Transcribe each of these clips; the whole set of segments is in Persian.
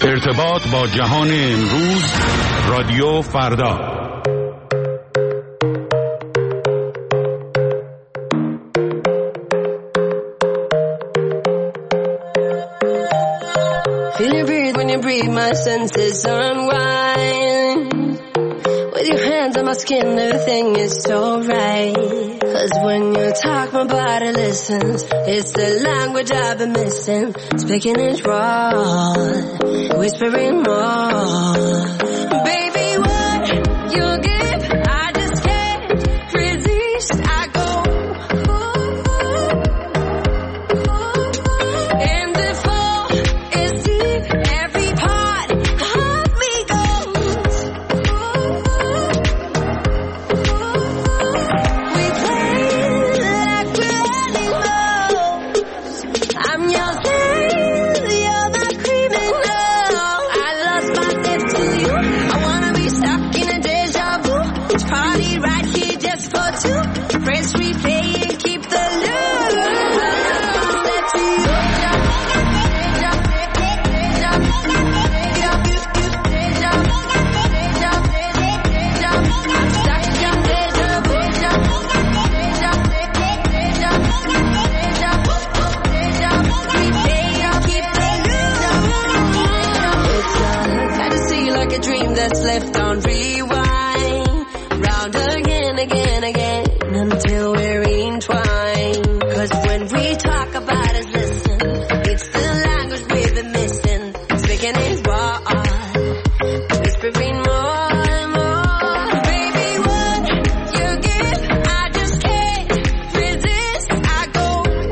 ارتباط با جهان امروز، رادیو فردا. Feel you breathe when you breathe, my senses unwind. With your hands on my skin, everything is so right. 'Cause when you talk, my body listens. It's the language I've been missing. Speaking it raw, whispering more. Baby, what you give, I just can't resist. I go, and the fall is deep. Every part of me goes. We play like we're animals. I'm your slave, you're my criminal. I lost myself to you. I wanna be stuck in a deja vu. It's party right here just for two. Press replay and keep the loop. I lost myself to you. Like a dream that's left on rewind, round again, again, again, until we're entwined. 'Cause when we talk about us, listen, it's the language we've been missing. Speaking is raw, whispering more and more. Baby, what you give, I just can't resist. I go,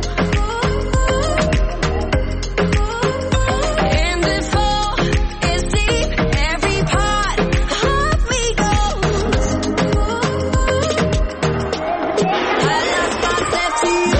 and the fall is deep. Every part of me goes. I lost myself to you.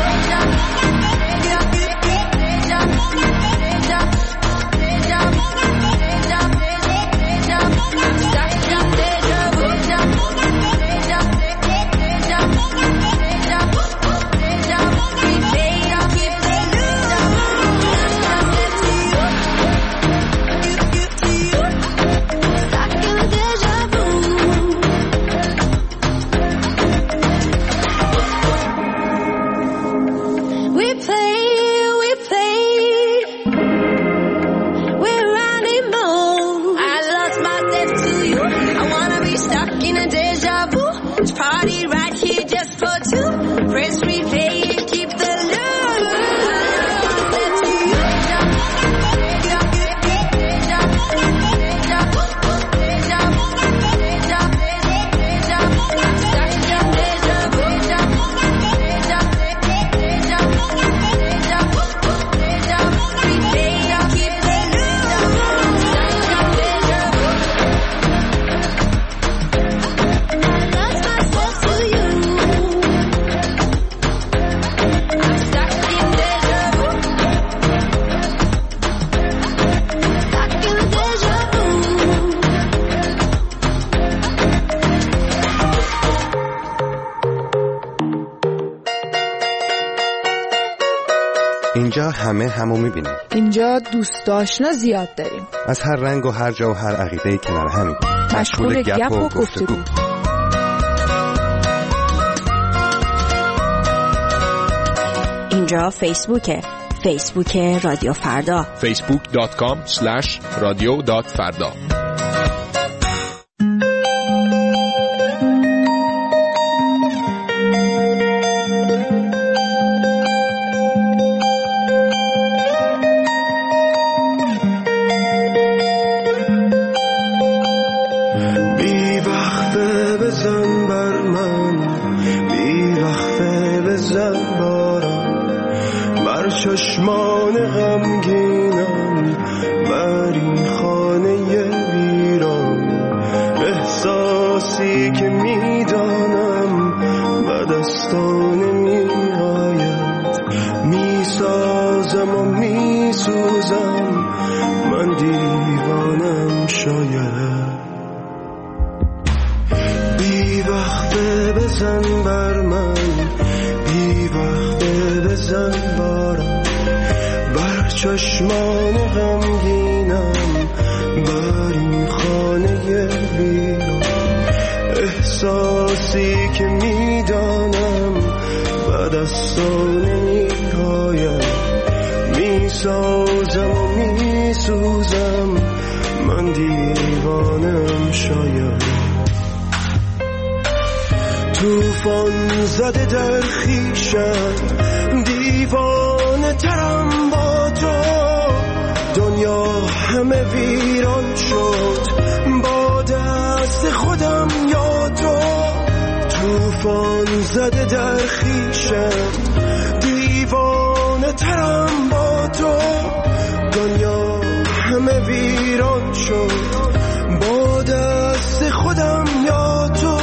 We play, we're animals. I lost myself to you. I wanna be stuck in a deja vu. It's party right here just for two. Press replay and keep the loop. I lost myself to you. اینجا همه همو میبینیم. اینجا دوست آشنا زیاد داریم. از هر رنگ و هر جا و هر عقیده‌ای کنار همیم. مشغول گپ و گفتگو. اینجا فیسبوک رادیو فردا. facebook.com/radio.farda. چشمان غمگینم بر این خانه ویران، احساسی که میدانم به دستان نمیآید، میسازم و میسوزم، من دیوانم شاید. بی وقته بزن بر من، بی وقته بزن بارم، بر چشمان غمگینم حسی که میدانم به دستان نمی‌آید، میسازم و میسوزم، من دیوانم شاید. توفان زده در خیشم، دیوانه ترم با تو، دنیا همه ویران شد با دست خودم یا تو. توفان زده در خیشم، دیوانه ترم با تو، دنیا همه ویران شد با دست خودم یا تو.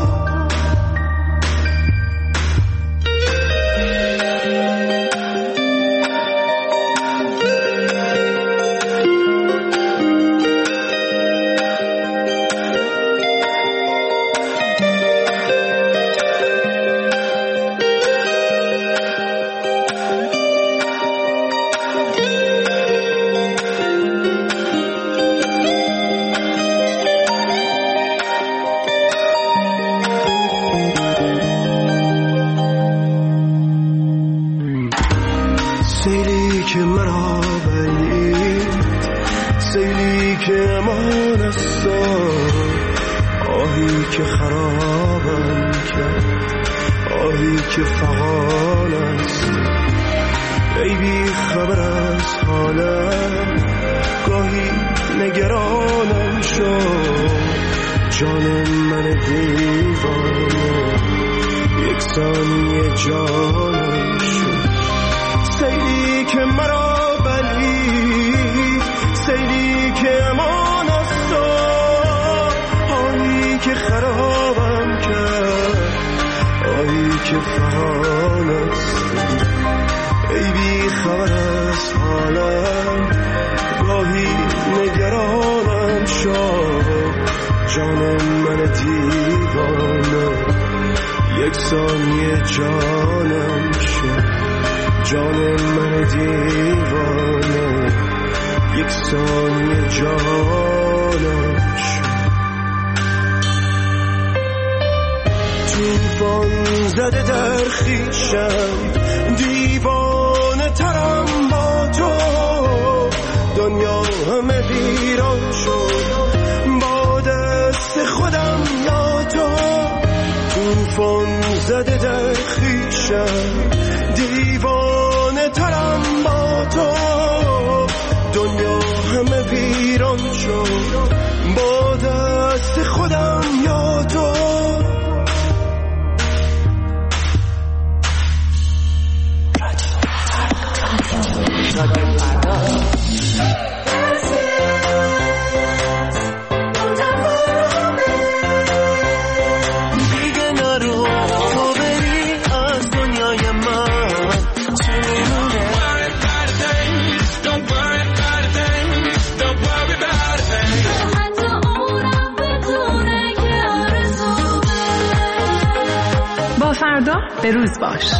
سیلی که مرا بلید، سیلی که امان است، آهی که خرابم کرد، آهی که فغان است. ای بی خبر از حالم، گاهی نگرانم شد، جان من دیوانه یک ثانیه جانم شد. سیلی که مرا بلید، سیلی که امان است، آهی که خرابم کرد، آهی که فغان است. ای بی خبر از حالم، گاهی نگرانم شد، جان من دیوانه یک ثانیه جانم شد، جان من دیوانه یک ثانیه جانم شد. توفان زده در خیشم، دیوانه ترم با تو، دنیا همه ویران شد با دست خودم یا تو. توفان زده در خیشم، دیوانه ترم با تو، دنیا همه ویران شد با دست خودم یا تو. فردا به روز باش.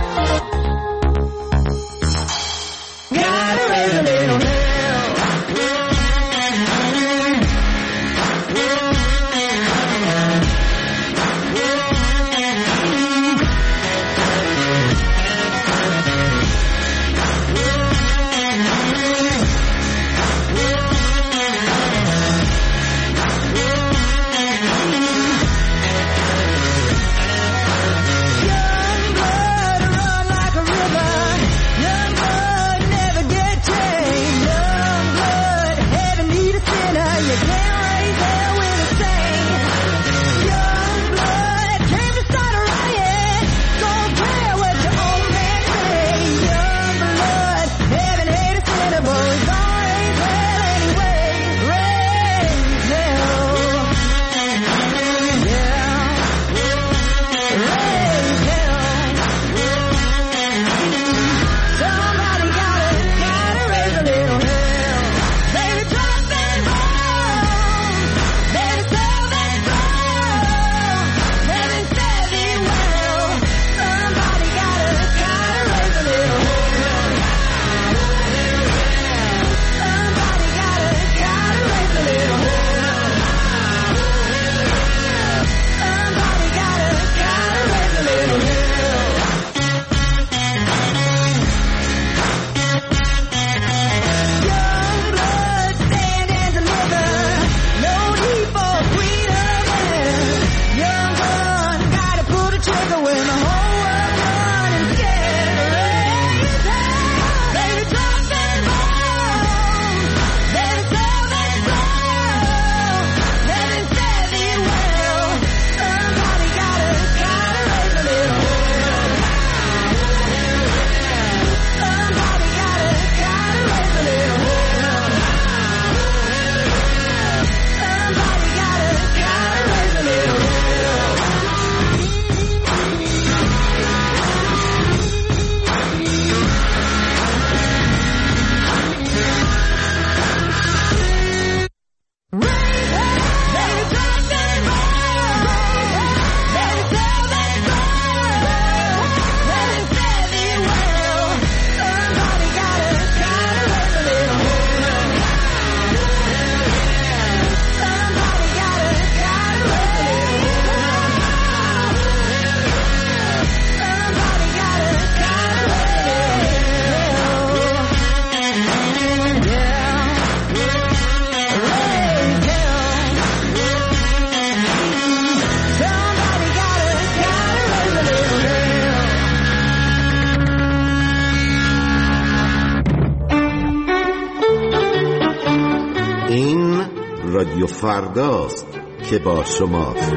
این رادیو فرداست که با شماست.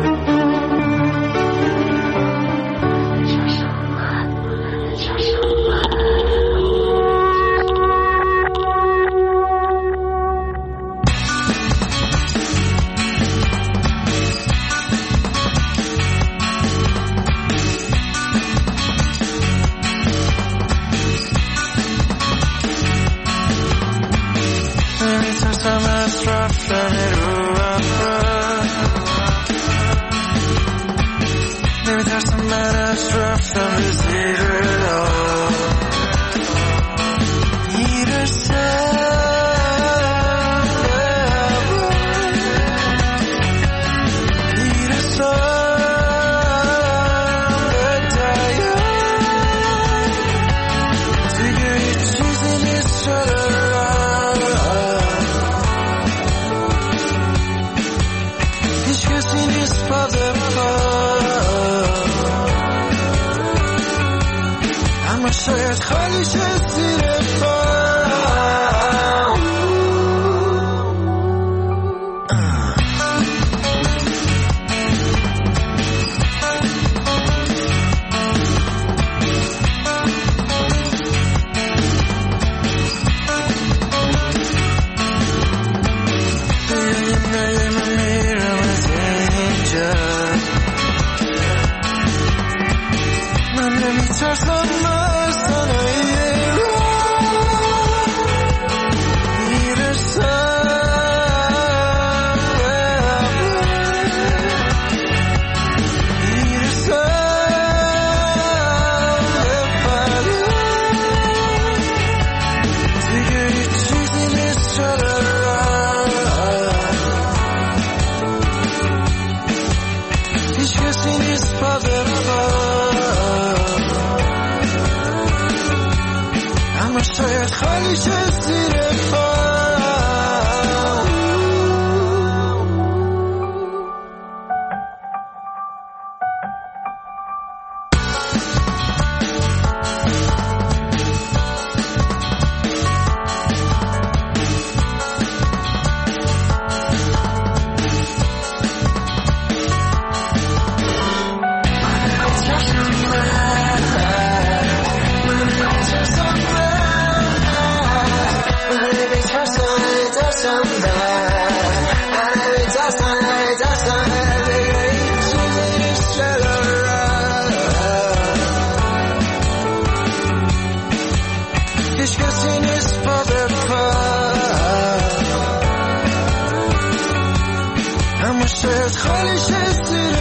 خالی شد